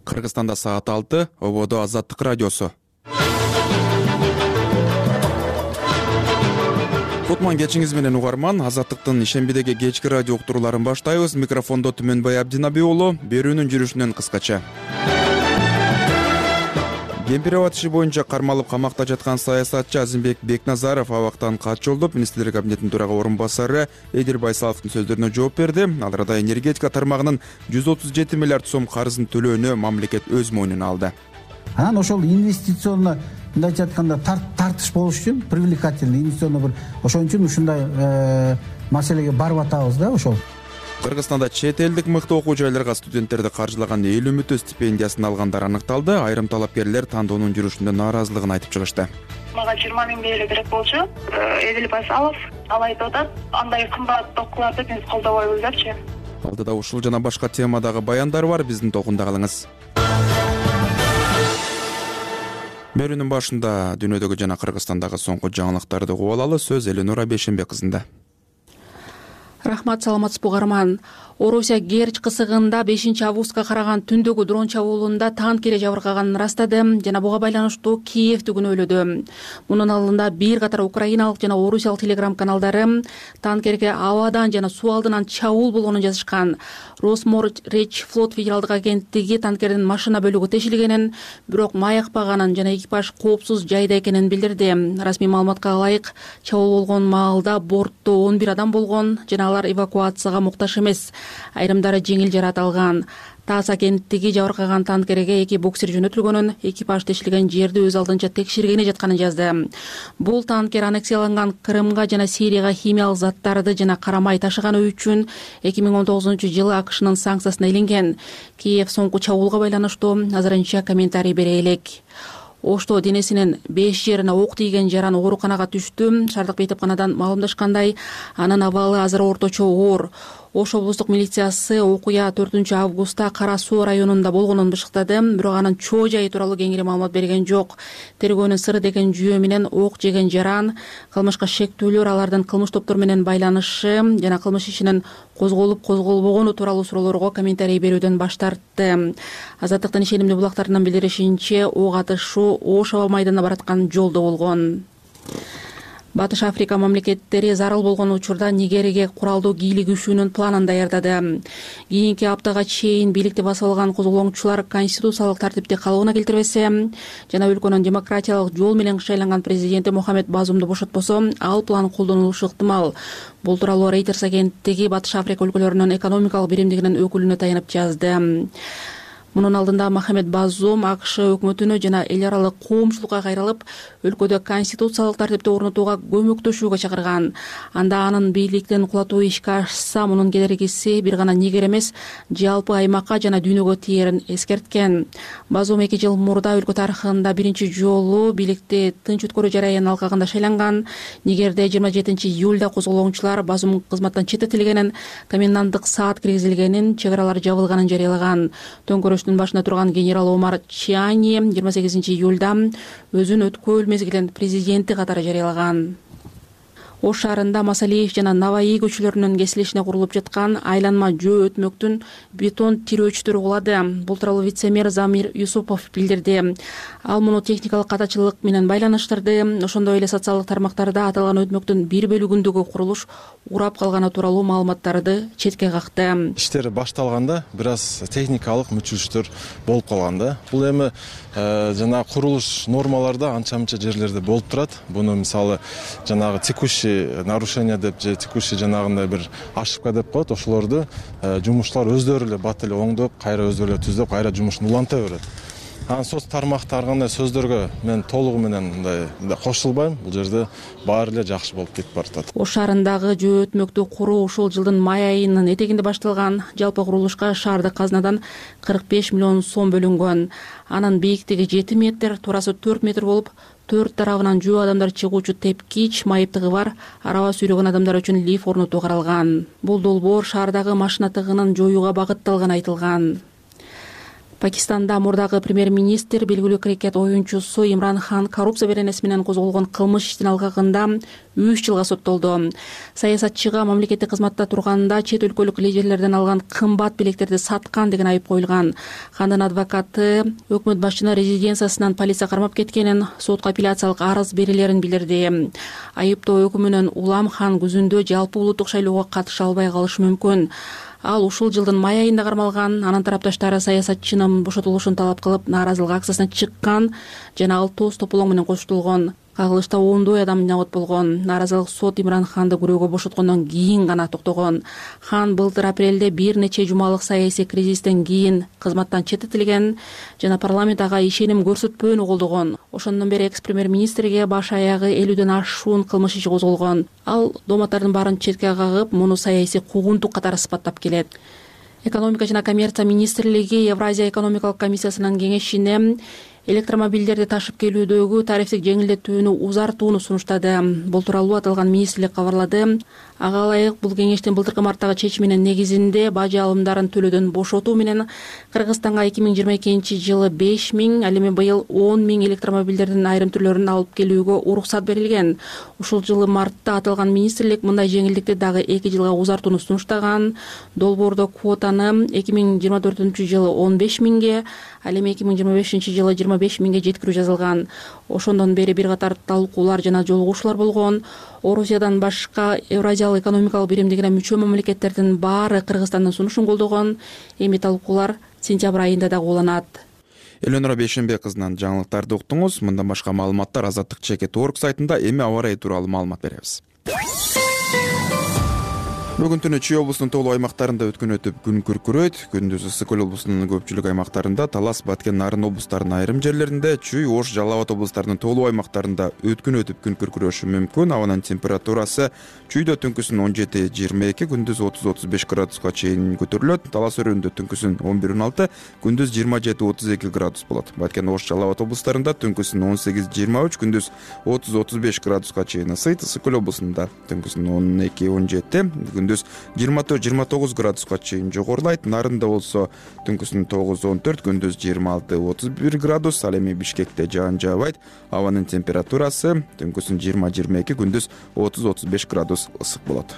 Кыргызстанда саат 6, ободо Азаттык радиосу. Кутман кечиңиз менен угарман, Азаттыктын ишембидеги кечки радио уктурууларын баштайбыз. Микрофондо Түмөнбай Абдинаби уулу, берүүнүн жүрүшүнөн кыскача. Кемпирабад иши боюнча кармалып камакта жаткан саясатчы Азимбек Бекназаров абактан кат жолдоп, министрлер кабинетинин төрага орун басары Эдил Байсаловдун сөздөрүнө жооп берди. Ал арада энергетика тармагынын 137 миллиард сом карызын төлөөнү мамлекет өз мойнуна алды. Анан ошол инвестиционно мындайча айтканда тартыш болуш үчүн, привлекательный инвестиционно бир ошон үчүн ушундай маселеге барып атабыз да ошол. Кыргызстанда чет элдик мыкты окуу жайларга студенттерди каржылаган эл үмүтү стипендиясын алгандар аныкталды. Айрым талапкерлер тандоонун жүрүшүндө нааразылыгын айтып чыгышты. Мага 20 миңдей эле керек болчу. Эдил Байсалов ал айтып атат, андай кымбат окууларды биз колдобойбуз депчи. Алдыда ушул жана башка темадагы баяндар бар, биздин токунда калыңыз. Берүүнүн башында дүйнөдөгү жана Кыргызстандагы соңку жаңылыктарды угуп алалы. Сөз Эленора Бейшенбек кызында. Рахмат, саламатсызбы угарман. Орусия Керчь кысыгында 5-августка караган түндөгү дрон чабуулунда танкери жабыркаганын ырастады жана буга байланыштуу Киевди күнөөлөдү. Мунун алдында бир катар украиналык жана орусиялык телеграм каналдары танкерге абадан жана суу алдынан чабуул болгонун жазышкан. Росморречфлот федералдык агенттиги танкердин машина бөлүгү тешилгенин, бирок маякпаганын жана экипаж коопсуз жайда экенин билдирди. Расмий маалыматка ылайык, чабуул болгон маалда бортто 11 адам болгон жана алар эвакуацияга муктаж эмес. Айрымдары жеңил жарат алган. ТАСС агенттиги жабыркаган танкерге 2 буксир жөнөтүлгөнүн, экипаж тешилген жерди өз алдынча текшергени жатканын жазды. Бул танкер аннексияланган Крымга жана Сирияга химиялык заттарды жана карамай ташыганы үчүн 2019-жылы АКШнын санкциясына илинген. Киев соңку чабуулга байланыштуу азырынча комментарий бере элек. Ошто денесинин 5 жерине ок тийген жаран ооруканага түштү. Шаардык бейтепканадан маалымдашкандай, анын абалы азыр орточо оор. Ош облустук милициясы окуя 4-августта Кара Суу районунда болгонун бышыктады, бирок анын чоо жайы тууралуу кеңири маалымат берген жок. Тергөөнүн сыры деген жүйө менен ок жеген жаран, кылмышка шектүүлөр, алардын кылмыш топтору менен байланышы жана кылмыш ишинин козголуп-козголбогону тууралуу суроолорго комментарий берүүдөн баш тартты. Азаттыктын ишенимдүү булактарынан билдиришинче, ок атышуу Ош аба майданына бараткан жолдо болгон. Батыш Африка мамлекеттери зарыл болгон учурда Нигерияге куралдуу кийлигишүүнүн планын даярдады. Кийинки аптага чейин бийликти басып алган козголоңчулар конституциялык тартипти калыбына келтирбесе жана өлкөнүн демократиялык жол менен шайланган президенти Мохамед Базумду бошотпосо, ал план колдонулушу ыктымал. Бул тууралуу Reuters агенттиги Батыш Африка өлкөлөрүнүн экономикалык биримдигинин өкүлүнө таянып жазды. Мунун алдында Мохамед Базум АКШ өкмөтүнө жана эл аралык коомчулукка кайрылып, өлкөдө конституциялык тартипти орнотууга көмөктөшүүгө чакырган. Анда анын бийликтин кулатуу ишке ашса, мунун кедергиси бир гана Нигер эмес, жалпы аймакка жана дүйнөгө тиерин эскерткен. Базум 2 жыл мурда өлкө тарыхында биринчи жолу бийликти тынч өткөрүү жараянын алкагында шайланган. Нигерде 27-июлда козголоңчулар Базум кызматтан четтетилгенин, коменданттык саат киргизилгенин, чек аралар жабылганын жарыялаган. Төңкөрүштүн башында турган генерал Омар Чиани 28-июлда өзүн өткөл мезгилин президенти катары жарыялаган. Ош шаарында Масалиев жана Наваи көчөлөрүнүн кесилишине курулуп жаткан айланма жөө өтмөктүн бетон тирөөчтөрү кулады. Бул тууралуу вице-мэр Замир Юсупов билдирди. Ал муну техникалык катачылык менен байланыштырды. Ошондой эле социалдык тармактарда аталган өтмөктүн бир бөлүгүндөгү курулуш урап калганы тууралуу маалыматтарды четке какты. Иштер башталганда бир аз техникалык мүчүлүштөр болуп калган да. Бул эми жана курулуш нормаларда анча-мынча жерлерде болуп турат. Буну мисалы жанагы текущий нарушение деп же текущий жанагындай бир ошибка деп коет. Ошолорду жумушчулар өздөрү эле бат эле оңдоп, кайра өздөрү эле түзөп, кайра жумушун уланта берет. Анан соц тармакта ар кандай сөздөргө мен толугу менен мындай кошулбайм. Бул жерде баары эле жакшы болуп кетип баратат. Ош шаарындагы жөө өтмөктү куруу ушул жылдын май айынын этегинде башталган. Жалпы курулушка шаардык казнадан 45 миллион сом бөлүнгөн. Анын бийиктиги 7 метр, турасы 4 метр болуп, 4 тарабынан жөө адамдар чыгуучу тепкич, майыптыгы бар араба сүйрөгөн адамдар үчүн лифт орнотуу каралган. Бул долбоор шаардагы машина тыгынын жоюуга багытталганы айтылган. Пакистанда мурдагы премьер-министр белгилүү крикет оюнчусу Имран Хан коррупция беренеси менен козголгон кылмыш иштин алгагында 3 жылга соттолду. Саясатчыга мамлекеттик кызматта турганда чет өлкөлүк лидерлерден алган кымбат билектерди саткан деген айып коюлган. Хандын адвокаты өкмөт башчынын резиденциясынан полиция кармап кеткенин, сотко апелляциялык арыз берилерин билдирди. Айыптоо өкүмүнөн улам Хан күзүндө жалпы улуттук шайлоого катыша албай калышы мүмкүн. Ал ушул жылдын май айында кармалган. Анын тарапташтары саясатчынын бошотулушун талап кылып нааразылык акциясына чыккан жана ал тоз тополоң менен коштолгон. Кагылышта ондой адам набат болгон. Нааразылык сот Имран Ханды күрөөгө бошоткондон кийин гана токтогон. Хан былтыр апрелде бир нече жумалык саясий кризистен кийин кызматтан четтетилген жана парламент ага ишеним көрсөтпөөнү колдогон. Ошондон бери экс-премьер-министрге баш аягы 50ден ашуун кылмыш иши козголгон. Ал дооматтардын баарын четке кагып, муну саясий куугунтук катары сыпаттап келет. Экономика жана коммерция министрлиги Евразия экономикалык комиссиясынын кеңешине электромобилдерди ташып келүүдөгү тарифтик жеңилдетүүнү узартууну сунуштады. Бул тууралуу аталган министрлик кабарлады. Ага ылайык бул кеңештин былтыркы марттагы чечиминин негизинде бажы алымдарын төлөөдөн бошотуу менен Кыргызстанга 2022-жылы 5.000, ал эми быйыл 10.000 электромобилдердин айрым түрлөрүн алып келүүгө уруксат берилген. Ушул жылы мартта аталган министрлик мындай жеңилдикти дагы 2 жылга узартууну сунуштаган. Долбоордо квотаны 2024-жылы 15.000ге, ал эми 2025-жылы 25.000ге жеткирүү жазылган. Ошондон бери бир катар талкуулар жана жолугушуулар болгон. Орусиядан башка Евразиялык экономикалык биримдигине мүчө мамлекеттердин баары Кыргызстандын сунушун колдогон. Эми талкуулар сентябрь айында дагы уланат. Элөнора Бейшенбек кызынан жаңылыктарды уктуңуз. Мындан башка маалыматтар Азаттык.org сайтында. Эми аба ырайы тууралуу маалымат беребиз. Бүгүн түнү Чүй облусунун тоолуу аймактарында өткөн өтүп күн күркүрөйт. Күндүз Ысык көл облусунун көпчүлүк аймактарында, Талас, Баткен, Нарын облустарынын айрым жерлеринде, Чүй, Ош, Жалал Абад облустарынын тоолуу аймактарында өткөн өтүп күн күркүрөшү мүмкүн. Абанын температурасы Чүйдө түнкүсүн 17-22, күндүз 30-35 градуска чейин көтөрүлөт. Талас өрөөнүндө түнкүсүн 11-16, күндүз 27-32 градус болот. Баткен, Ош, Жалал Абад облустарында түнкүсүн 18-23, күндүз 30-35 градуска чейин ысыйт. Ысык көл облусунда түнкүсүн 12-17, күндүз 24-29 градуска чейин жогорулайт. Нарында болсо түнкүсүн 9-14, күндүз 26-31 градус. Ал эми Бишкекте жаан жаабайт. Абанын температурасы түнкүсүн 20-22, күндүз 30-35 градус ысык болот.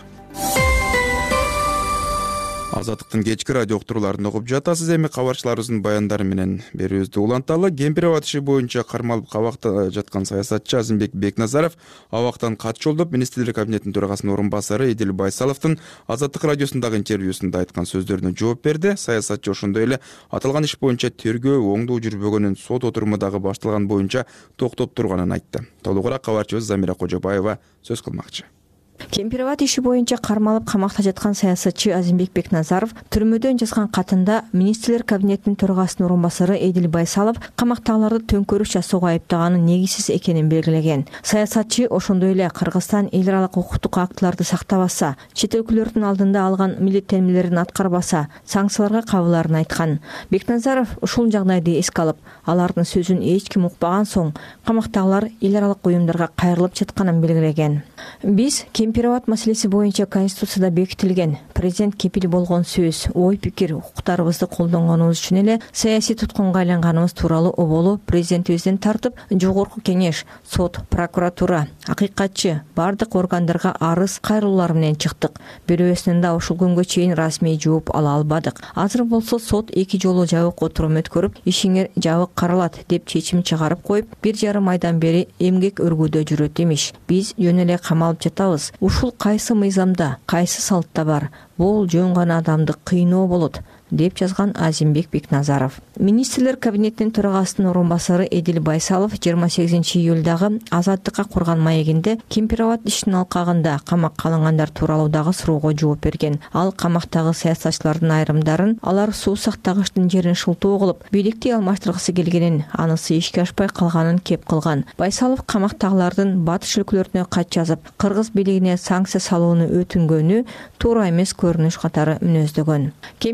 Азаттыктын кечки радио уктурууларын угуп жатасыз. Эми кабарчыларыбыздын баяндары менен берүүбүздү уланталы. Кемпир-Абад иши боюнча кармалып кабакта жаткан саясатчы Азимбек Бекназаров абактан кат жолдоп, министрлер кабинетинин төрагасынын орун басары Эдил Байсаловдун Азаттык радиосундагы интервьюсунда айткан сөздөрүнө жооп берди. Саясатчы ошондой эле аталган иш боюнча тергөө оңдуу жүрбөгөнүн, сот отуруму дагы башталган боюнча токтоп турганын айтты. Толугураак кабарчыбыз Замира Кожобаева сөз кылмакчы. Кемпир-Абад иши боюнча кармалып камакта жаткан саясатчы Азимбек Бекназаров түрмөдөн жазган катында министрлер кабинетинин төрагасынын орун басары Эдил Байсалов камактагыларды төңкөрүш жасоого айыптаганын негизсиз экенин белгилеген. Саясатчы ошондой эле Кыргызстан эл аралык укуктук актыларды сактабаса, чет өлкөлөрдүн алдында алган милдеттенмелерин аткарбаса, санкцияларга кабыларын айткан. Бекназаров ушул жагдайды эске алып, алардын сөзүн эч ким укпаган соң камактагылар эл аралык уюмдарга кайрылып жатканын белгилеген. Биз Кемпир-Абад маселеси боюнча Конституцияда бекитилген президент кепил болгон сөз, ой пикир, укуктарыбызды колдонгонубуз үчүн эле саясий туткунга айланганыбыз тууралуу оболу президентибизден тартып, жогорку кеңеш, сот, прокуратура, акыйкатчы бардык органдарга арыз кайрылуулар менен чыктык. Бирөөсүнөн да ушул күнгө чейин расмий жооп ала албадык. Азыр болсо сот 2 жолу жабык отурум өткөрүп, ишиңер жабык каралат деп чечим чыгарып коюп, 1,5 айдан бери эмгек өргүүдө жүрөт имиш. Биз жөн эле камалып жатабыз. Ушул кайсы мыйзамда, кайсы салтта бар? Бул жөн гана адамды кыйноо болот, деп жазган Азимбек Бекназаров. Министрлер кабинетинин төрагасынын орун басары Эдил Байсалов 28-июлдагы Азаттыкка курган маегинде Кемпир-Абад ишинин алкагында камакка алынгандар тууралуу дагы суроого жооп берген. Ал камактагы саясатчылардын айрымдарын алар суу сактагычтын жерин шылтоо кылып, бийликти алмаштыргысы келгенин, анысы ишке ашпай калганын кеп кылган. Байсалов камактагылардын батыш өлкөлөрүнө кат жазып, кыргыз бийлигине санкция салууну өтүнгөнү туура эмес көрүнүш катары мүнөздөгөн. Кемпир-Абад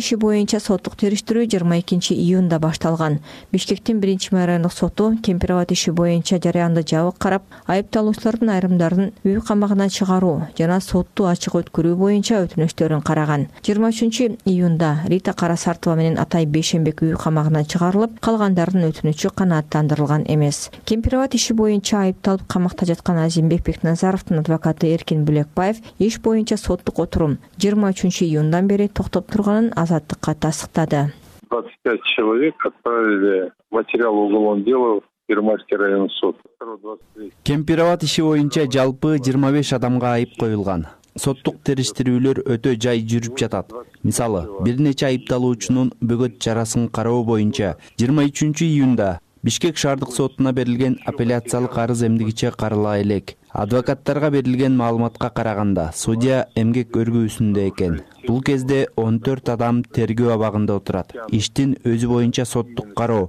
иши боюнча соттук териштирүү 22-июнда башталган. Бишкектин 1 райондук соту Кемпирабад иши боюнча жарыянды жабык карап, айыпталуучулардын айрымдарын үй камагынан чыгаруу жана сотту ачык өткөрүү боюнча өтүнүчтөрүн караган. 23-июнда Рита Карасартова менен Атай Бейшенбек үй камагынан чыгарылып, калгандардын өтүнүчү канааттандырылган эмес. Кемпирабад иши боюнча айыпталып камакта жаткан Азимбек Бекназаровдун адвокаты Эркин Бүлекбаев иш боюнча соттук отурум 23-июндан бери токтоп турганын Азаттыкка тастыктады. 25 человек отправили материал уголовного дела в Первомайский районный суд. Кемпирабад иши боюнча жалпы 25 адамга айып коюлган. Соттук териштирүүлөр өтө жай жүрүп жатат. Мисалы, бир нече айыпталуучунун бөгөт чарасын кароо боюнча 23-июнда Бишкек шаардык сотуна берилген апелляциялык арыз эмдигиче карала элек. Адвокаттарга берилген маалыматка караганда, судья эмгек өргүүсүндө экен. Бул кезде 14 адам тергөө абагында отурат. Иштин өзү боюнча соттук кароо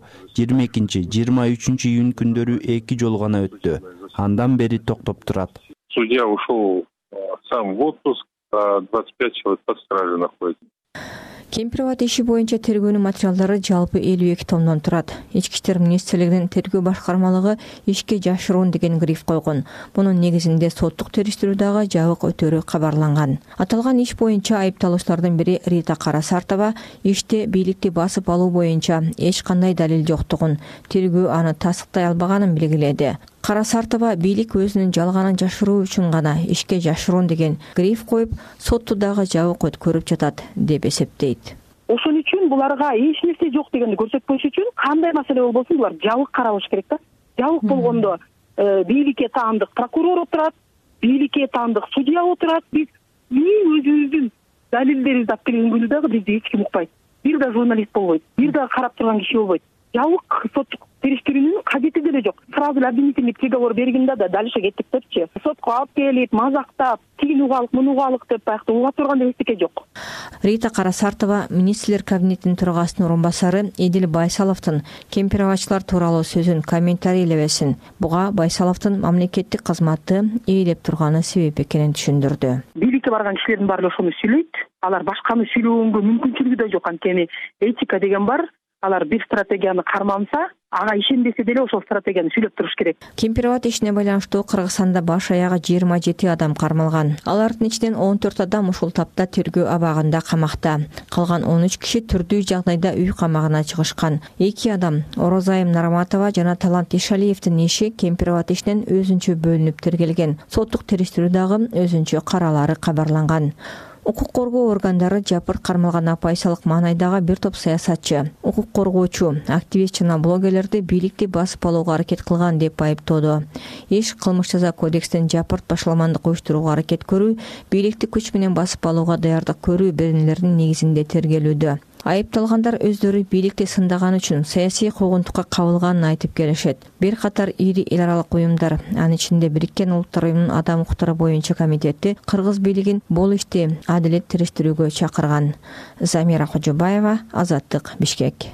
22-23 күндөрү 2 жолу гана өттү. Андан бери токтоп турат. Судья ушел сам в отпуск, а 25 человек под стражей находится. Кемпирабад иши боюнча тергөөнүн материалдары жалпы 52 томдон турат. Ички иштер министрлигинин тергөө башкармалыгы ишке жашыруун деген гриф койгон. Мунун негизинде соттук териштирүү дагы жабык өтөрү кабарланган. Аталган иш боюнча айыпталуучулардын бири Рита Карасартова иште бийликти басып алуу боюнча эч кандай далил жоктугун, тергөө аны тастыктай албаганын белгиледи. Карасартова бийлик өзүнүн жалганын жашыруу үчүн гана ишке жашыруун деген гриф коюп, сотту дагы жабык өткөрүп жатат деп эсептейт. Ошон үчүн буларга эч нерсе жок дегенди көрсөтпөш үчүн кандай маселе болбосун булар жабык каралыш керек да. Жабык болгондо бийликке таандык прокурор отурат, бийликке таандык судья отурат. Биз өзүбүздүн далилдерибизди алып келген күндө дагы бизди эч ким укпайт. Бир да журналист болбойт, бир да карап турган киши болбойт. Жабык соттук териштирүүнүн кажети деле жок. Сразу обвинительный приговор бергенде да дальше кеттик депчи. Сотко алып келип, мазактап, тигин угалык, муну угалык деп баягы уга турган эчтеке жок. Рита Карасартова министрлер кабинетинин төрагасынын орун басары Эдил Байсаловдун кемпирабадчылар тууралуу сөзүн комментарийлебесин. Буга Байсаловдун мамлекеттик кызматты ээлеп турганы себеп экенин түшүндүрдү. Бийликке барган кишилердин баары ошону сүйлөйт. Алар башканы сүйлөгөнгө мүмкүнчүлүгү да жок. Анткени этика деген бар. Алар бир стратегияны карманса, ага ишенбесе деле ошол стратегияны сүйлөп туруш керек. Кемпирабад ишине байланыштуу Кыргызстанда баш аягы 27 адам кармалган. Алардын ичинен 14 адам ушул тапта тергөө абагында камакта. Калган 13 киши түрдүү жагдайда үй камагына чыгышкан. 2 адам Орозайым Нараматова жана Талант Ишалиевдин иши Кемпирабад ишинен өзүнчө бөлүнүп тергелген. Соттук териштирүү дагы өзүнчө каралары кабарланган. Укук коргоо органдары жапырт кармалган апайсалык маанайдагы бир топ саясатчы, укук коргоочу, активист жана блогерлерди бийликти басып алууга аракет кылган деп айыптоодо. Иш кылмыш жаза кодекстин жапырт башаламандык уюштурууга аракет көрүү, бийликти күч менен басып алууга даярдык көрүү беренелеринин негизинде тергелүүдө. Айыпталгандар өздөрү бийликти сындаган үчүн саясий куугунтукка кабылганын айтып келишет. Бир катар ири эл аралык уюмдар, анын ичинде Бириккен Улуттар уюмунун адам укуктары боюнча комитети кыргыз бийлигин бул ишти адилет териштирүүгө чакырган. Замира Кожобаева, Азаттык, Бишкек.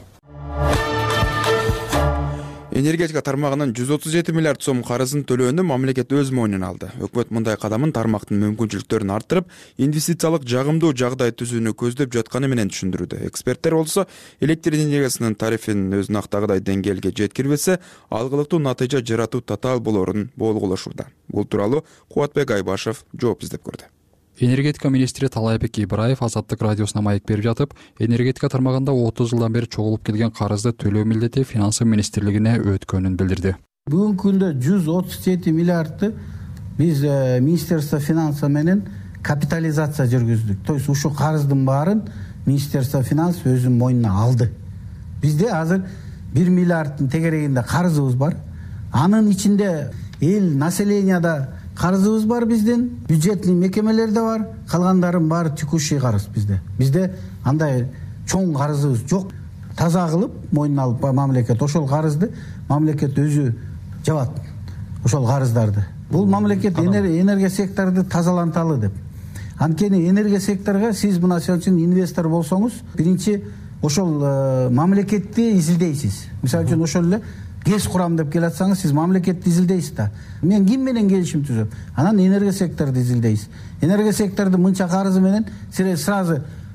Энергетика тармагынын 137 миллиард сом карызын төлөөнү мамлекет өз мойнуна алды. Өкмөт мындай кадамын тармактын мүмкүнчүлүктөрүн арттырып, инвестициялык жагымдуу жагдай түзүүнү көздөп жатканы менен түшүндүрүүдө. Эксперттер болсо, электр энергиясынын тарифин өз нактагыдай деңгээлге жеткирбесе, алгылыктуу натыйжа жаратуу татаал болорун болгулашууда. Бул тууралуу Кубатбек Айбашев жооп издеп көрдү. Энергетика министри Талайбек Ибраев Азаттык радиосуна маек берип жатып, энергетика тармагында 30 жылдан бери чогулуп келген карызды төлөө милдети финансы министрлигине өткөнүн билдирди. Бүгүнкү күндө 137 миллиардты биз Министерство финансы менен капитализация жүргүздүк. То есть ушул карыздын баарын Министерство финансы өзүнүн мойнуна алды. Бизде азыр 1 миллиардтын тегерегинде карызыбыз бар. Анын ичинде эл населенияда карызыбыз бар биздин, бюджетный мекемелерде бар, калгандарын баары текущий карыз bizde. Бизде андай чоң карызыбыз жок. Таза кылып мойнуна алып мамлекет ошол карызды мамлекет өзү жабат. Ошол карыздарды. Бул мамлекет энергия секторду тазаланталы деп. Анткени энергия секторга сиз мына үчүн инвестор болсоңуз, биринчи ошол мамлекетти изилдейсиз. Мисалы үчүн ошол эле ГЭС курам деп келатсаңыз, сиз мамлекетти изилдейсиз да. Мен ким менен келишим түзөм? Анан энергия секторду изилдейсиз. Энергия секторду мынча карызы менен сразу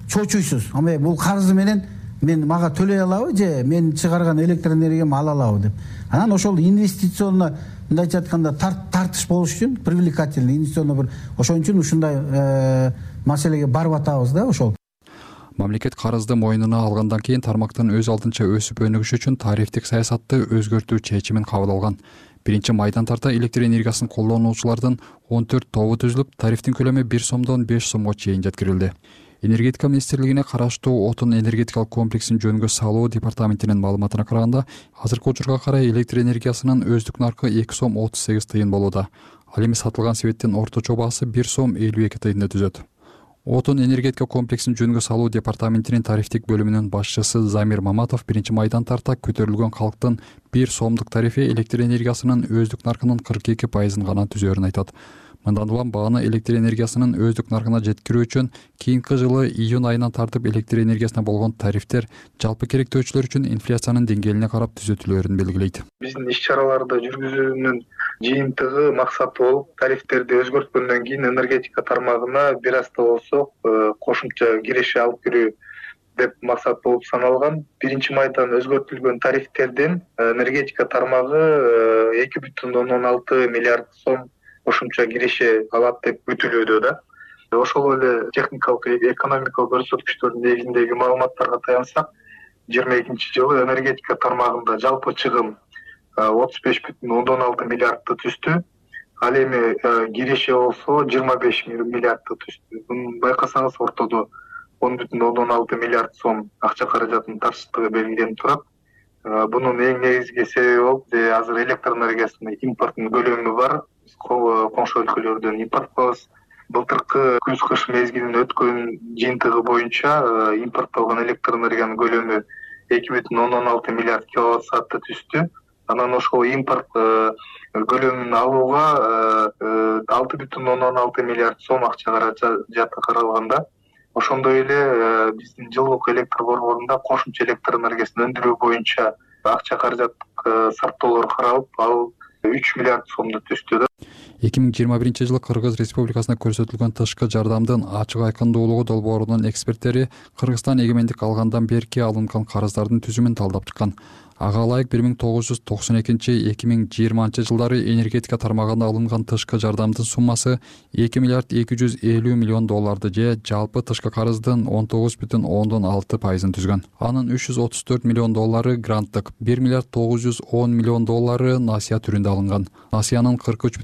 чочуйсуз. Бул карызы менен мага төлөй алабы же мен чыгарган электр энергиямды ала алабы деп. Анан ошол инвестиционно мындайча айтканда тартыш болуш үчүн, привлекательный инвестиционно бир ошон үчүн ушундай маселеге барып атабыз да ошол. Мамлекет карызды мойнуна алгандан кийин тармактын өз алдынча өсүп өнүгүшү үчүн тарифтик саясатты өзгөртүү чечимин кабыл алган. 1 тарта электр энергиясын колдонуучулардын 14 тобу түзүлүп, тарифтин көлөмү 1 сомдон 5 сомго чейин жеткирилди. Энергетика министрлигине караштуу отун энергетикалык комплексин жөнгө салуу департаментинин маалыматына караганда, азыркы учурга карай электр энергиясынын өздүк наркы 2 сом 38 тыйын болууда. Ал эми сатылган себеттин орточо баасы 1 сом 52 тыйынды түзөт. Отун энергетика комплексин жөнгө салуу департаментинин тарифтик бөлүмүнүн башчысы Замир Маматов 1 тарта көтөрүлгөн калктын 1 сомдук тарифи электр энергиясынын өздүк наркынын 42% гана түзөөрүн айтат. Мындан улам бааны электр энергиясынын өздүк наркына жеткирүү үчүн кийинки жылы июнь айынан тартып электр энергиясына болгон тарифтер жалпы керектөөчүлөр үчүн инфляциянын деңгээлине карап түзөтүлөөрүн белгилейт. Биздин иш-чараларды жүргүзүүнүн жыйынтыгы максаты болуп, тарифтерди өзгөрткөндөн кийин энергетика тармагына бир аз да болсо кошумча киреше алып кирүү деп максат болуп саналган. 1 майдан өзгөртүлгөн тарифтерден энергетика тармагы 2,16 миллиард сом кошумча киреше алат деп күтүлүүдө да. Ошол эле техникалык экономикалык көрсөткүчтөрдүн негизиндеги маалыматтарга таянсак, 22 жылы энергетика тармагында жалпы чыгым 35,6 миллиардты түздү. Ал эми киреше болсо 25 миллиардты түздү. Муну байкасаңыз ортодо 10,6 миллиард сом акча каражатынын тартыштыгы белгиленип турат. Бунун эң негизги себеби болуп, азыр электр энергиясынын импорттун көлөмү бар. Коңшу өлкөлөрдөн импорт кылабыз. Былтыркы күз-кыш мезгилинин өткөн жыйынтыгы боюнча импорттолгон электр энергиянын көлөмү 2,16 миллиард киловатт саатты түздү. Анан ошол импорт көлөмүн алууга 6,16 миллиард сом акча каражаты каралганда, ошондой эле биздин жылуулук электр борборунда кошумча электр энергиясын өндүрүү боюнча акча каражат сарптоолор каралып, ал 3 миллиард сомду түздү. 2021 жылы Кыргыз Республикасына көрсөтүлгөн тышкы жардамдын ачык айкындуулугу долбоорунун эксперттери Кыргызстан эгемендик алгандан берки алынган карыздардын түзүмүн талдап чыккан. Ага ылайык 1992-2020 жылдары энергетика тармагында алынган тышкы жардамдын суммасы 2 миллиард 250 миллион долларды же жалпы тышкы карыздын 19,6% түзгөн. Анын 334 миллион доллары гранттык, 1 миллиард 910 миллион доллары насыя түрүндө алынган. Насыянын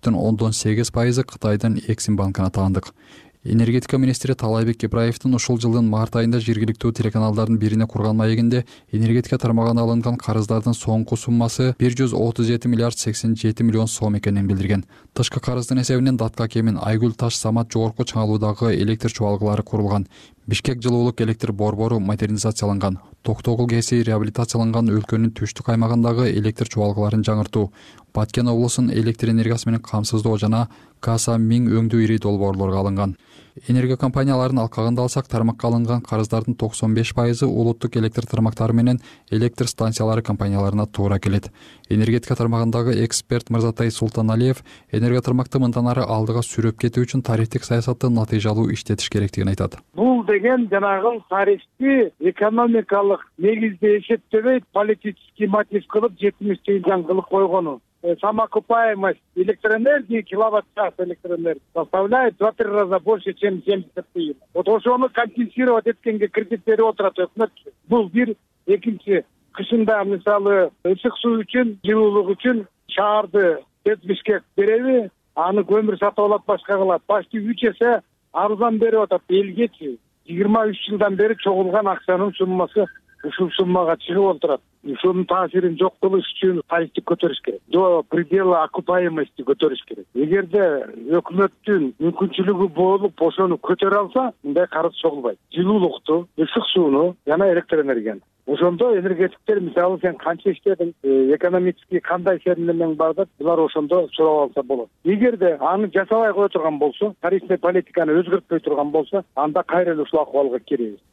43,8% Кытайдын Эксим банкына таандык. Энергетика министри Талайбек Ибраевдин ушул жылдын март айында жергиликтүү телеканалдардын бирине курган маегинде энергетика тармагына алынган карыздардын соңку суммасы 137 миллиард 87 миллион сом экенин билдирген. Тышкы карыздын эсебинен Датка Кемин, Айгүл Таш Самат жогорку чыңалуудагы электр чубалгылары курулган. Бишкек жылуулук электр борбору модернизацияланган. Токтогул КЭСи реабилитацияланган өлкөнүн түштүк аймагындагы электр чубалгыларын жаңыртуу, Баткен облусунун электр энергиясы менен камсыздоо жана Каса миң өңдүү ири долбоорлорго алынган. Энергия компанияларынын алкагында алсак, тармакка алынган карыздардын 95% улуттук электр тармактары менен электр станциялары компанияларына туура келет. Энергетика тармагындагы эксперт Мырзатай Султаналиев энергия тармакты мындан ары алдыга сүрөп кетүү үчүн тарифтик саясатты натыйжалуу иштетиш керектигин айтат. Бул деген жанагы тарифти экономикалык негизде эсептебей, политический мотив кылып 70 тыйын кылып койгону. Самоокупаемость электроэнергии, киловатт-час электроэнергии составляет 2-3 раза больше, чем 70 тыйын. Вот ошону компенсировать эткенге кредит берип отурат өкмөт. Бул бир. Экинчи, кышында мисалы ысык суу үчүн, жылуулук үчүн шаарды Бишкек береби, аны көмүр сатып алат, башка кылат. Почти 3 эсе арзан берип атат элгечи. 23 жылдан бери чогулган акчанын суммасы ушул суммага чыгып отурат. Ушунун таасирин жок кылыш үчүн тарифти көтөрүш керек. До предела окупаемости көтөрүш керек. Эгерде өкмөттүн мүмкүнчүлүгү болуп ошону көтөрө алса, мындай карыз чогулбайт. Жылуулукту, ысык сууну жана электр энергияны. Ошондо энергетиктер мисалы сен канча иштедің, экономически кандай сермелең бар деп, булар ошондо сурап алса болот. Эгерде аны жасабай кое турган болсо, тарифный политиканы өзгөртпөй турган болсо, анда кайра эле ушул акыбалга киребиз.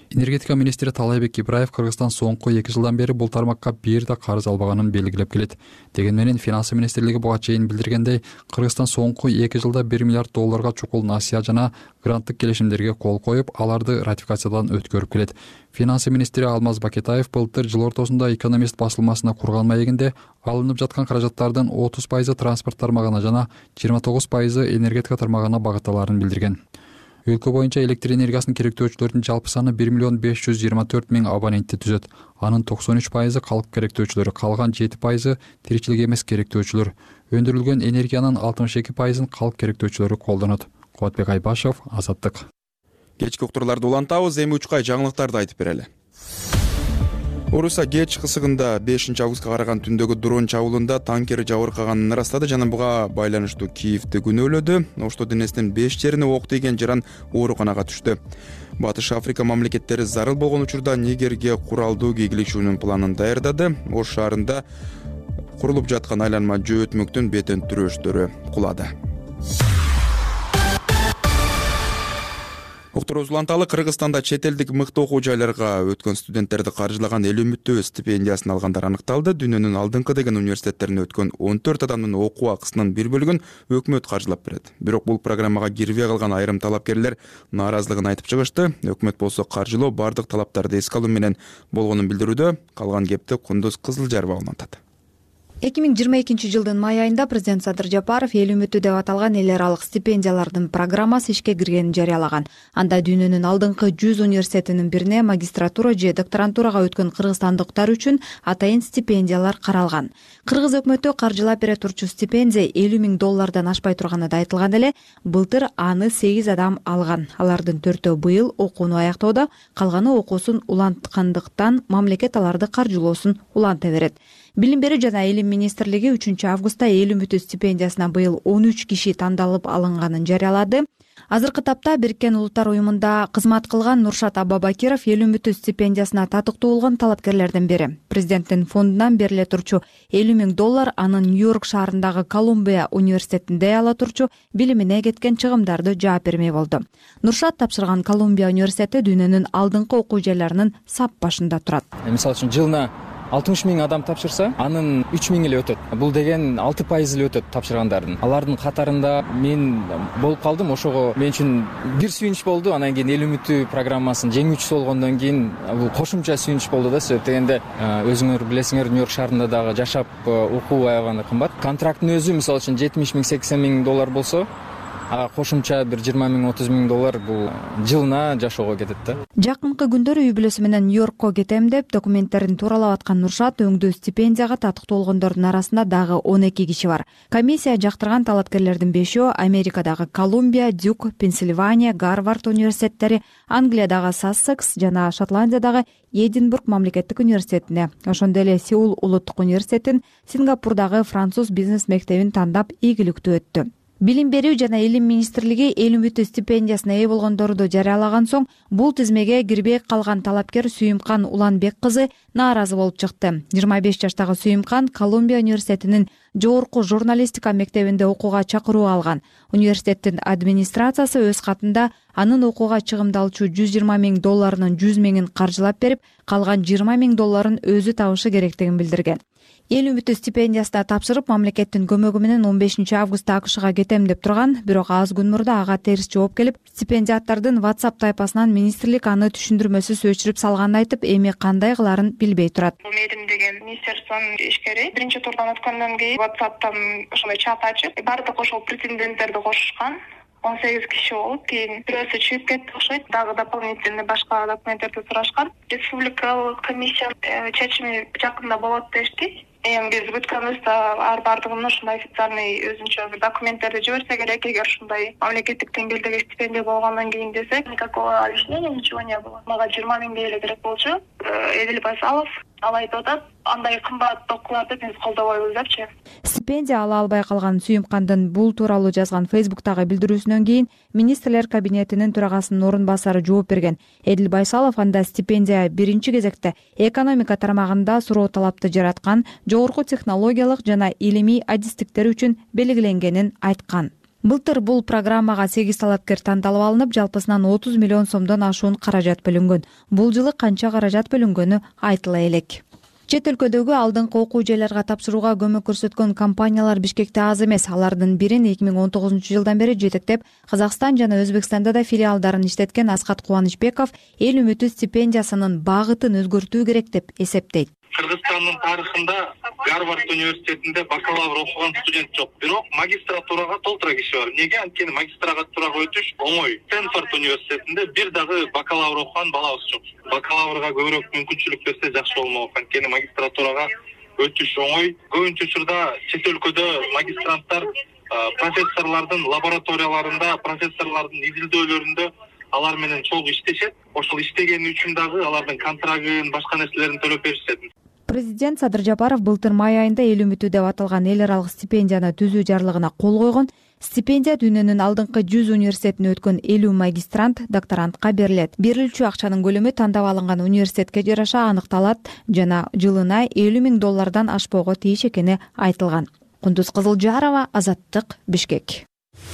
Энергетика министри Таалайбек Ибраев Кыргызстан соңку 2 жылдан бери бул тармакка бир да карыз албаганын белгилеп келет. Деген менен Финансы министрлиги буга чейин билдиргендей, Кыргызстан соңку 2 жылда $1 миллиард чукул насыя жана гранттык келишимдерге кол коюп, аларды ратификациядан өткөрүп келет. Финансы министри Алмаз Бакетаев былтыр жыл ортосунда Экономист басылмасына курган маегинде алынып жаткан каражаттардын 30% транспорт тармагына жана 29% энергетика тармагына багытталарын билдирген. Өлкө боюнча электр энергиясын керектөөчүлөрдүн жалпы саны 1,524,000 абонентти түзөт. Анын 93% калк керектөөчүлөр, калган 7% тиричилик эмес керектөөчүлөр. Өндүрүлгөн энергиянын 62%ын калк керектөөчүлөрү колдонот. Кубатбек Айбашев, Азаттык. Кечки уктурларды улантабыз, эми учкай жаңылыктарды айтып берели. Орусия Керчь кысыгында 5 августка караган түндөгү дрон чабуулунда танкер жабыркаганын ырастады жана буга байланыштуу Киевди күнөөлөдү. Ошто денесинин 5 жерине ок тийген жаран ооруканага түштү. Батыш Африка мамлекеттери зарыл болгон учурда Нигерге куралдуу кийлигишүүнүн планын даярдады. Ош шаарында курулуп жаткан айланма жөө өтмөктүн бетен түрөөштөрү кулады. Уктурубуз уланталы. Кыргызстанда чет элдик мыкты окуу жайларга өткөн студенттерди каржылаган эл үмүттүү стипендиясын алгандар аныкталды. Дүйнөнүн алдыңкы деген университеттерине өткөн 14 адамдын окуу акысынын бир бөлүгүн өкмөт каржылап берет. Бирок бул программага кирбей калган айрым талапкерлер нааразылыгын айтып чыгышты. Өкмөт болсо каржылоо бардык талаптарды эске алуу менен болгонун билдирүүдө. Калган кепти Кундуз Кызылжарова улантат. 2022 жылдын май айында президент Садыр Жапаров эл үмүтү деп аталган эл аралык стипендиялардын программасы ишке киргенин жарыялаган. Анда дүйнөнүн алдыңкы 100 университетинин бирине магистратура же докторантурага өткөн кыргызстандыктар үчүн атайын стипендиялар каралган. Кыргыз өкмөтү каржылап бере турчу стипендия $50,000 ашпай турганы да айтылган эле. Былтыр аны 8 адам алган. Алардын 4-өө быйыл окууну аяктоодо, калганы окуусун уланткандыктан мамлекет аларды каржылоосун уланта берет. Билим берүү жана илим министрлиги 3 августта эл үмүтү стипендиясына быйыл 13 киши тандалып алынганын жарыялады. Азыркы тапта Бириккен Улуттар уюмунда кызмат кылган Нуршат Абабакиров эл үмүтү стипендиясына татыктуу болгон талапкерлердин бири. Президенттин фондунан бериле турчу $50,000 анын Нью-Йорк шаарындагы Колумбия университетинде ала турчу билимине кеткен чыгымдарды жаап бермей болду. Нуршат тапшырган Колумбия университети дүйнөнүн алдыңкы окуу жайларынын сап башында турат. Мисалы үчүн жылына 60,000 адам тапшырса, анын 3,000 эле өтөт. Бул деген 6% эле өтөт тапшыргандардын. Алардын катарында мен болуп калдым. Ошого мен үчүн бир сүйүнүч болду. Анан кийин эл үмүтү программасынын жеңүүчүсү болгондон кийин бул кошумча сүйүнүч болду да. Себеп дегенде өзүңөр билесиңер, Нью-Йорк шаарында дагы жашап окуу аябаганда кымбат. Контракттын өзү мисалы үчүн $70,000, $80,000 болсо, кошумча бир $20,000, $30,000 бул жылына жашоого кетет да. Жакынкы күндөрү үй бүлөсү менен Нью-Йоркко кетем деп документтерин тууралап аткан Нуршат өңдүү стипендияга татыктуу болгондордун арасында дагы 12 киши бар. Комиссия жактырган талапкерлердин 5-өө Америкадагы Колумбия, Дюк, Пенсильвания, Гарвард университеттери, Англиядагы Сассекс жана Шотландиядагы Эдинбург мамлекеттик университетине, ошондой эле Сеул улуттук университетин, Сингапурдагы француз бизнес мектебин тандап ийгиликтүү өттү. Билим берүү жана илим министрлиги эл үмүтү стипендиясына ээ болгондорду жарыялаган соң бул тизмеге кирбей калган талапкер Сүйүмкан Уланбек кызы нааразы болуп чыкты. 25 жаштагы Сүйүмкан Колумбия университетинин жогорку журналистика мектебинде окууга чакыруу алган. Университеттин администрациясы өз катында анын окууга чыгымдалчу $120,000 $100,000 каржылап берип, калган $20,000 өзү табышы керектигин билдирген. Эл үмүтү стипендиясына тапшырып, мамлекеттин көмөгү менен 15 августта АКШга кетем деп турган, бирок аз күн мурда ага терс жооп келип, стипендиаттардын WhatsApp тайпасынан министрлик аны түшүндүрмөсүз өчүрүп салганын айтып, эми кандай кыларын билбей турат. Медим деген министерствонун ишкери биринчи турдан өткөндөн кийин WhatsApp'тан ошондой чат ачып, баардык ошол претенденттерди кошушкан. 18 киши болуп, кийин бирөөсү чыгып кетти окшойт. Дагы дополнительный башка документтерди сурашкан. Республикалык комиссия чечими жакында болот дешти. Эми биз бүткөнбүз да баардыгын ушундай официальный өзүнчө бир документтерди жиберсе керек, эгер ушундай мамлекеттик деңгээлдеги стипендия болгондон кийин десек, никакого объяснения ничего не было. Мага 20,000 эле керек болчу. Эдил Байсалов ал айтып атат, андай кымбат окууларды биз колдобойбуз депчи. Стипендия ала албай калган Сүйүмкандын бул тууралуу жазган Facebook'тагы билдирүүсүнөн кийин министрлер кабинетинин төрагасынын орун басары жооп берген. Эдил Байсалов анда стипендия биринчи кезекте экономика тармагында суроо талапты жараткан, жогорку технологиялык жана илимий адистиктер үчүн белгиленгенин айткан. Былтыр бул программага 8 талапкер тандалып алынып, жалпысынан 30 миллион сомдон ашуун каражат бөлүнгөн. Бул жылы канча каражат бөлүнгөнү айтыла элек. Чет өлкөдөгү алдыңкы окуу жайларга тапшырууга көмөк көрсөткөн компаниялар Бишкекте аз эмес. Алардын бирин 2019-жылдан бери жетектеп, Казакстан жана Өзбекстанда да филиалдарын иштеткен Аскат Кубанычбеков эл үмүтү стипендиясынын багытын өзгөртүү керек деп эсептейт. Кыргызстандын тарыхында Гарвард университетинде бакалавр окуган студент жок. Бирок магистратурага толтура киши бар. Неге? Анткени магистратурага өтүш оңой. Стэнфорд университетинде бир дагы бакалавр окуган балабыз жок. Бакалаврга көбүрөөк мүмкүнчүлүк берсе жакшы болмок. Анткени магистратурага өтүш оңой. Көбүнчө учурда чет өлкөдө магистранттар профессорлордун лабораторияларында, профессорлордун изилдөөлөрүндө алар менен чогуу иштешет. Ошол иштегени үчүн дагы алардын контрагын, башка нерселерин төлөп беришет. Президент Садыр Жапаров былтыр май айында эл үмүтү деп аталган эл аралык стипендияны түзүү жарлыгына кол койгон. Стипендия дүйнөнүн алдыңкы 100 университетине өткөн 50 магистрант, докторантка берилет. Берилчү акчанын көлөмү тандап алынган университетке жараша аныкталат жана жылына $50,000 ашпоого тийиш экени айтылган. Кундуз Кызылжарова, Азаттык, Бишкек.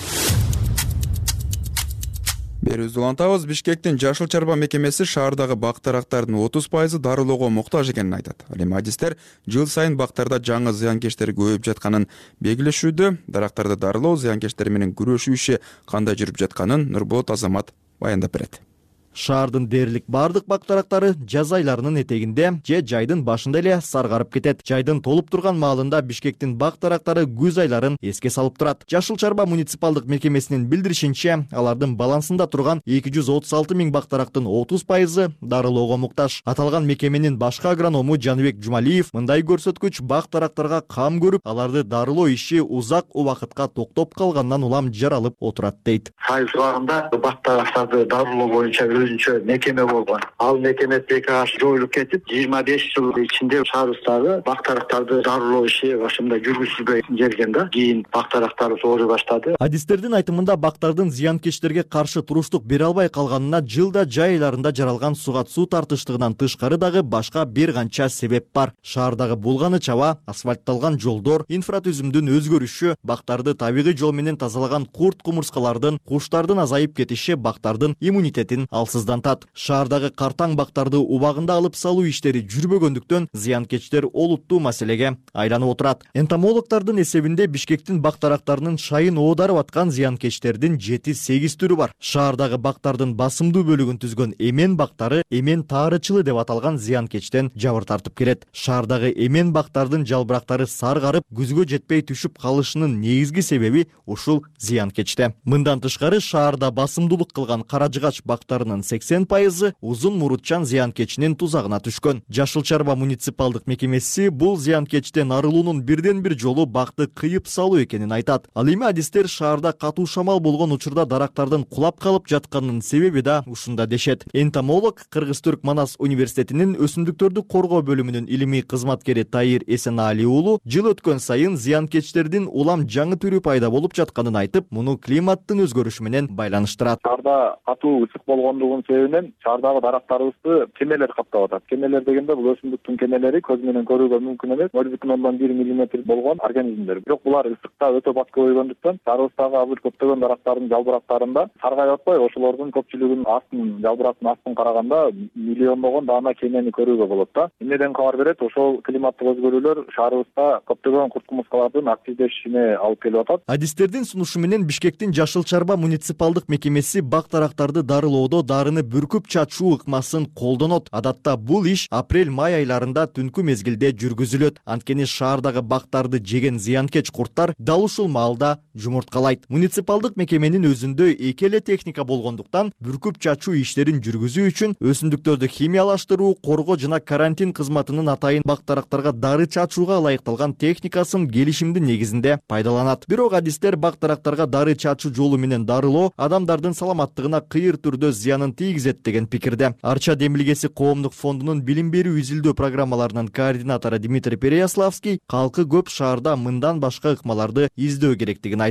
Берүүбүздү улантабыз. Бишкектин Жашыл Чарба мекемеси шаардагы бак-дарактардын 30% дарылоого муктаж экенин айтат. Ал эми адистер жыл сайын бактарда жаңы зыянкечтер көбөйүп жатканын белгилешүүдө. Дарактарды дарылоо, зыянкечтер менен күрөшүү иши кандай жүрүп жатканын Нурболот Азамат баяндап берет. Шаардын дээрлик бардык бак-дарактары жаз айларынын этегинде же жайдын башында эле саргарып кетет. Жайдын толуп турган маалында Бишкектин бак-дарактары күз айларын эске салып турат. Жашыл Чарба муниципалдык мекемесинин билдиришинче, алардын балансында турган 236 миң бак-дарактын 30% дарылоого муктаж. Аталган мекеменин башкы агроному Жаныбек Жумалиев мындай көрсөткүч бак-дарактарга кам көрүп, аларды дарылоо иши узак убакытка токтоп калгандан улам жаралып отурат дейт. Айыл убагында бак-дарактарды дарылоо боюнча өзүнчө мекеме болгон. Ал мекеме ТКH жоюлуп кетип, 25 жыл ичинде шаарыбыздагы бак-дарактарды дарылоо иши ошондой жүргүзүлбөй келген да. Кийин бак-дарактар ооруй баштады. Адистердин айтымында бактардын зыянкечтерге каршы туруштук бере албай калганына жылда жай айларында жаралган суга суу тартыштыгынан тышкары дагы башка бир канча себеп бар. Шаардагы булганы чаба, асфальтталган жолдор, инфратүзүмдүн өзгөрүшү, бактарды табигый жол менен тазалаган курт-кумурскалардын, куштардын азайып кетиши бактардын иммунитетин алсыздантат. Шаардагы картаң бактарды убагында алып салуу иштери жүрбөгөндүктөн зыянкечтер олуттуу маселеге айланып отурат. Энтомологдордун эсебинде Бишкектин бак-дарактарынын шайын оодарып аткан зыянкечтердин 7-8 түрү бар. Шаардагы бактардын басымдуу бөлүгүн түзгөн эмен бактары эмен таарычылы деп аталган зыянкечтен жабыр тартып келет. Шаардагы эмен бактардын жалбырактары саргарып, күзгө жетпей түшүп калышынын негизги себеби ушул зыянкечте. Мындан тышкары шаарда басымдуулук кылган каражыгач бактарынын 80% узун мурутчан зыянкечинин тузагына түшкөн. Жашыл Чарба муниципалдык мекемеси бул зыянкечтен арылуунун бирден бир жолу бакты кыйып салуу экенин айтат. Ал эми адистер шаарда катуу шамал болгон учурда дарактардын кулап калып жатканынын себеби да ушунда дешет. Энтомолог Кыргыз-Түрк Манас университетинин өсүмдүктөрдү коргоо бөлүмүнүн илимий кызматкери Таир Эсеналиев уулу жыл өткөн сайын зыянкечтердин улам жаңы түрү пайда болуп жатканын айтып, муну климаттын өзгөрүшү менен байланыштырат. Шаарда катуу ысык болгондугунун себебинен шаардагы дарактарыбызды кемелер каптап атат. Кемелер дегенде бул өсүмдүктүн кемелери көз менен көрүүгө мүмкүн эмес 0,1 мм болгон организмдер. Бирок булар ысыкта өтө бат көбөйгөндүктөн шаарыбыздагы азыр көптөгөн дарактардын жалбырактарында саргайып атпай, ошолордун көпчүлүгүнүн астын жалбырактын астын караганда миллиондогон даана кемени көрүүгө болот да. Эмнеден кабар берет? Ошол климаттык өзгөрүүлөр шаарыбызда көптөгөн курт-кумурскалардын активдешишине алып келип атат. Адистердин сунушу менен Бишкектин Жашыл Чарба муниципалдык мекемеси бак-дарактарды дарылоодо дарыны бүркүп чачуу ыкмасын колдонот. Адатта бул иш апрель-май айларында түнкү мезгилде жүргүзүлөт. Анткени шаардагы бактарды жеген зыянкеч курттар дал ушул маалда жумурткалайт. Муниципалдык мекеменин өзүндө эки эле техника болгондуктан бүркүп чачуу иштерин жүргүзүү үчүн өсүмдүктөрдү химиялаштыруу, коргоо жана карантин кызматынын атайын бак-дарактарга дары чачууга ылайыкталган техникасын келишимдин негизинде пайдаланат. Бирок адистер бак-дарактарга дары чачуу жолу менен дарылоо адамдардын саламаттыгына кыйыр түрдө зыянын тийгизет деген пикирде. Арча демилгеси коомдук фондунун билим берүү изилдөө программаларынын координатору Дмитрий Переяславский калкы көп шаарда мындан башка ыкмаларды издөө керектигин айтат.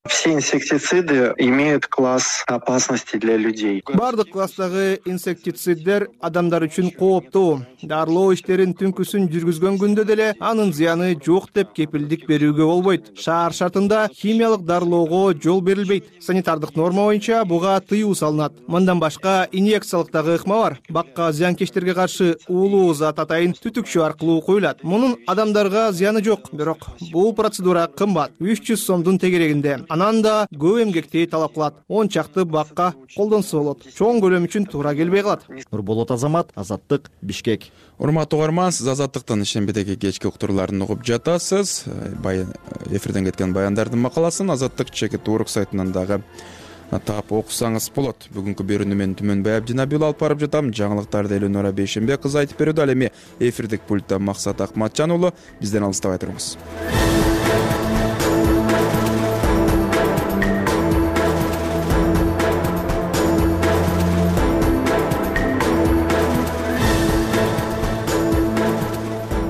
Все инсектициды имеют класс опасности для людей. Бардык класстагы инсектициддер адамдар үчүн кооптуу. Дарылоо иштерин түнкүсүн жүргүзгөн күндө деле анын зыяны жок деп кепилдик берүүгө болбойт. Шаар шартында химиялык дарылоого жол берилбейт. Санитардык норма боюнча буга тыюу салынат. Мындан башка инъекциялык дагы ыкма бар. Бакка зыянкечтерге каршы уулуу зат атайын түтүкчү аркылуу куюлат. Мунун адамдарга зыяны жок, бирок бул процедура кымбат, 300 сомдун тегерегинде. Анан да көп эмгекти талап кылат. 10 чакты бакка колдонсо болот. Чоң көлөм үчүн туура келбей калат. Нурболот Азамат, Азаттык, Бишкек. Урматтуу угарман, сиз Азаттыктын шембедеги кечки уктурууларын угуп жатасыз. Эфирден кеткен баяндардын макаласын Азаттык чекит урок сайтынан дагы таап окусаңыз болот. Бүгүнкү берүүнү мен Түмөнбай Абдинабил алып барып жатам. Жаңылыктарды Элөнора Бейшембек кызы айтып берүүдө. Ал эми эфирдик пультта Максат Акматжан уулу. Бизден алыстабай туруңуз.